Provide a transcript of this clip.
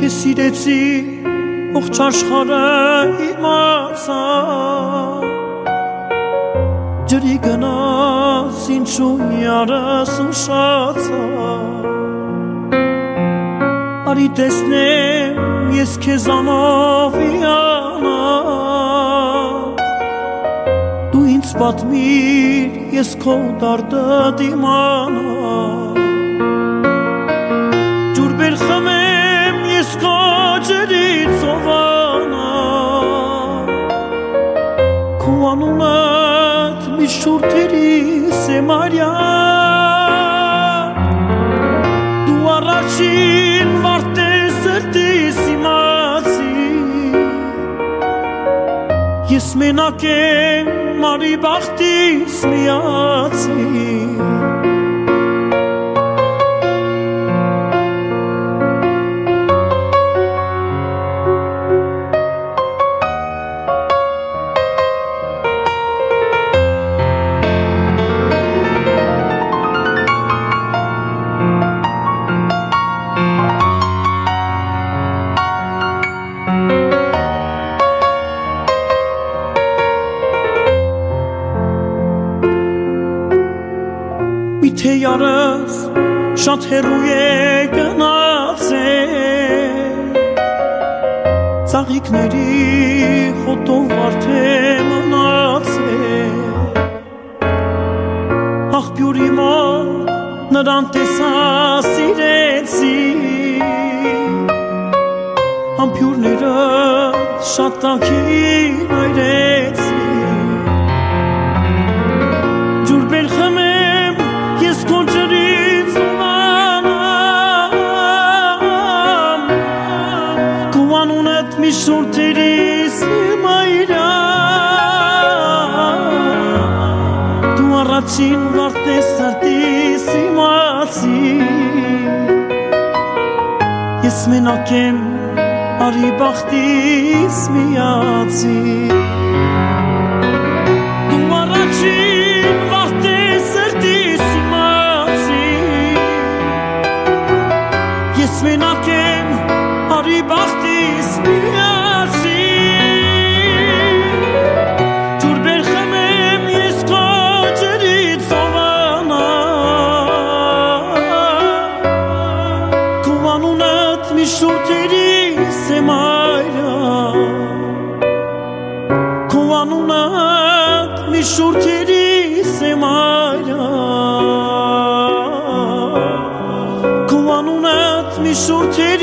Սիրեցի ողջ աշխարհը իմացա Ջրի գնաց ինչու յարս ուշացա Արի տեսնեմ ես քեզանով իանա Դու ինձ պատմիր ես քո դարդը դիմանա Ջուր բեր խմեմ ես քո ջրից սովանա Քո անունդ մի շուրթերիս է Մարիա Դու առաջին վարտես սրտիս իմացի Ես մենակ եմ մարի բախտիս միացի Թե յարս շատ հեռու է գնացել Ծաղիկների խոտով վարդ է մնացել Աղբյուրի մոտ նրան տեսա սիրեցի Համբյուրները շատ տաքին այրեցի Ջուր բեր խմեմ Ես քո ջրից սովանամ Քո անունդ մի շուրթերիս Մարիա Դու առաջին վարդն ես սրտիս իմացի Ես մենակ եմ արի բախտիս միացի Դու առաջին վարդն ես սրտիս Ես մենակ եմ արի բախտիս միացի Ջուր բեր խմեմ ես քո ջրից սովանա Քո անունդ մի շուրթերիս է Մարիա Քո անունդ մի շուրթերիս է Մարիա Մի շուրթ